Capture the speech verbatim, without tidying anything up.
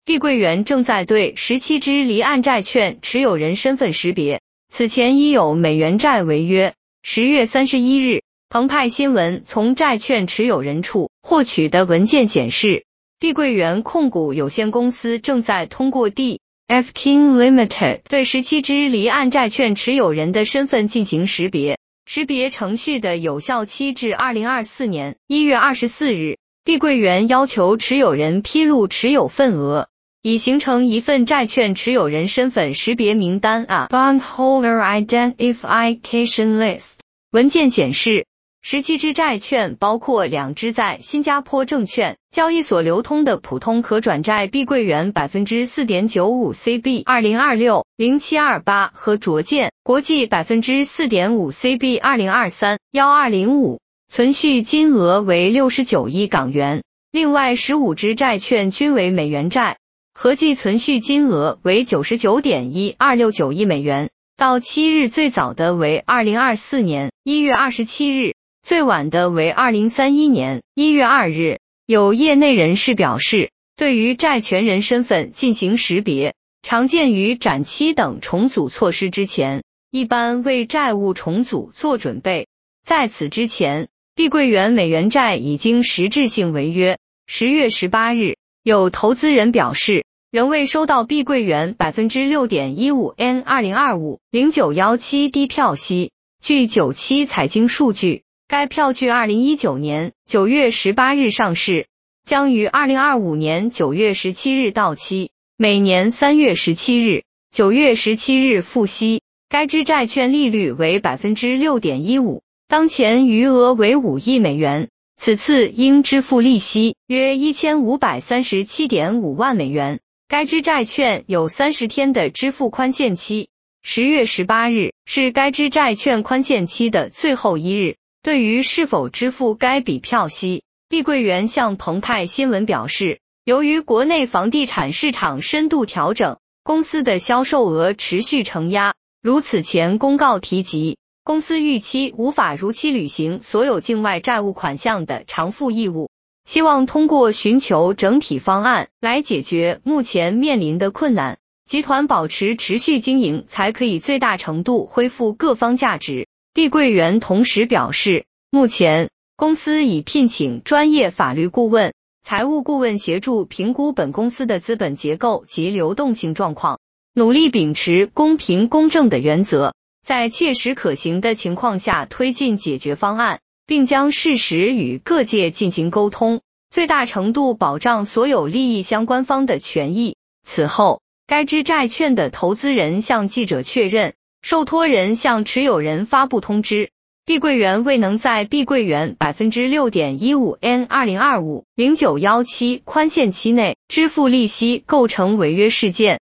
碧桂园正在对十七只离岸债券持有人身份识别，此前已有美元债违约。十月三十一日，澎湃新闻从债券持有人处获取的文件显示，碧桂园控股有限公司正在通过 D F King Limited 对十七只离岸债券持有人的身份进行识别，识别程序的有效期至二零二四年一月二十四日。碧桂园要求持有人披露持有份额，以形成一份债券持有人身份识别名单啊 Bondholder Identification List。 文件显示，十七只债券包括两只在新加坡证券交易所流通的普通可转债碧桂园 百分之四点九五 C B 二零二六 零七二八 和卓建国际 百分之四点五 C B 二零二三 一二零五，存续金额为六十九亿港元。另外十五只债券均为美元债，合计存续金额为 九十九点一二六九亿美元。到期日最早的为二零二四年一月二十七日，最晚的为二零三一年一月二日。有业内人士表示，对于债权人身份进行识别，常见于展期等重组措施之前，一般为债务重组做准备。在此之前，碧桂园美元债已经实质性违约。十月十八日，有投资人表示，仍未收到碧桂园 百分之六点一五 N 二零二五 零九一七 低票息。据九七财经数据，该票据二零一九年九月十八日上市，将于二零二五年九月十七日到期，每年三月十七日、九月十七日付息。该支债券利率为 百分之六点一五， 当前余额为五亿美元，此次应支付利息约一千五百三十七点五万美元。该支债券有三十天的支付宽限期，十月十八日是该支债券宽限期的最后一日。对于是否支付该笔票息，碧桂园向澎湃新闻表示，由于国内房地产市场深度调整，公司的销售额持续承压，如此前公告提及，公司预期无法如期履行所有境外债务款项的偿付义务，希望通过寻求整体方案来解决目前面临的困难，集团保持持续经营才可以最大程度恢复各方价值。碧桂园同时表示，目前公司已聘请专业法律顾问、财务顾问协助评估本公司的资本结构及流动性状况，努力秉持公平公正的原则，在切实可行的情况下推进解决方案，并将适时与各界进行沟通，最大程度保障所有利益相关方的权益。此后，该支债券的投资人向记者确认，受托人向持有人发布通知，碧桂园未能在碧桂园 百分之六点一五 N 二零二五 零九一七 宽限期内支付利息，构成违约事件。